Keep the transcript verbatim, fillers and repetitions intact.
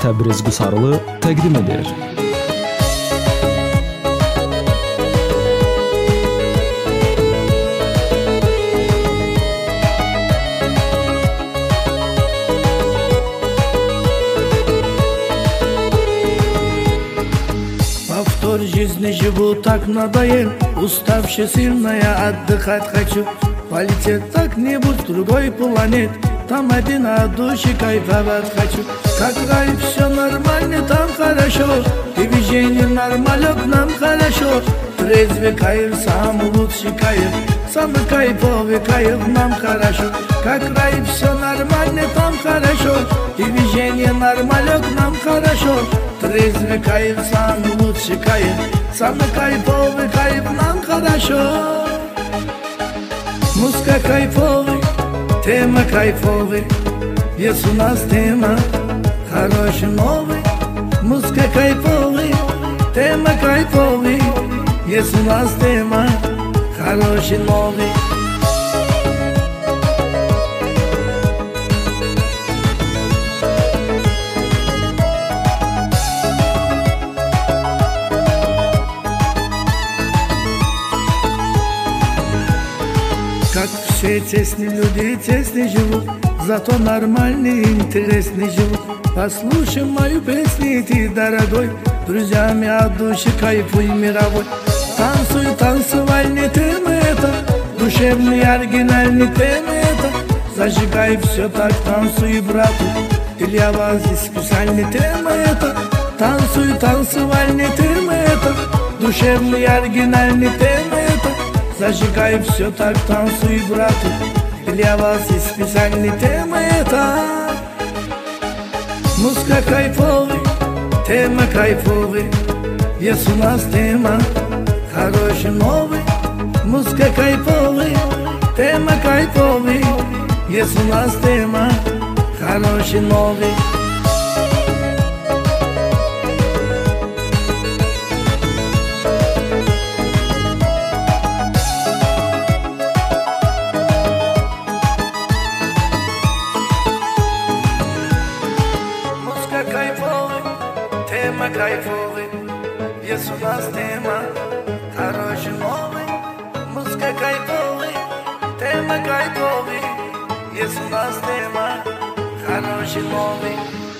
Təbriz Qusarlı təqdim edir. Повтор жизни живу так надоел, уставший сильно я отдыхать хочу. Полететь как-нибудь в другой планет, там один от души кайфовать хочу. Как рай, все нормально, там хорошо, движение нормально, нам хорошо. Трезвый кайф, самый лучший кайф, самый кайфовый кайф, нам хорошо. Как рай, все нормально, там хорошо, движение нормально, нам хорошо. Трезвый кайф, самый лучший кайф, самый кайфовый кайф, нам хорошо. Музыка кайфовый, тема кайфовый, есть у нас тема хороший новый. Музыка кайфовый, тема кайфовый, есть у нас тема хороший новый. Как все тесные люди тесно живут, зато нормальные интересные живут. Послушай мою песню, ты, дорогой, друзьями от души кайфуй мировой. Танцуй, танцевальный тема это, душевный, оригинальный тема это. Зажигай все так, танцуй, брату, для вас здесь специальный тема это. Танцуй, танцевальный тема это, душевный, оригинальный тема это. Зажигай все так, танцуй, брату, для вас есть специальный тема это. Музыка кайфовый, тема кайфовый, есть у нас тема хороший новый. Музыка кайфовый, тема кайфовый, есть у нас тема хороший новый. Кайфовый, тема кайфовый, есть у нас тема хороший новый. Музыка кайфовый, тема кайфовый, есть у нас тема хороший новый.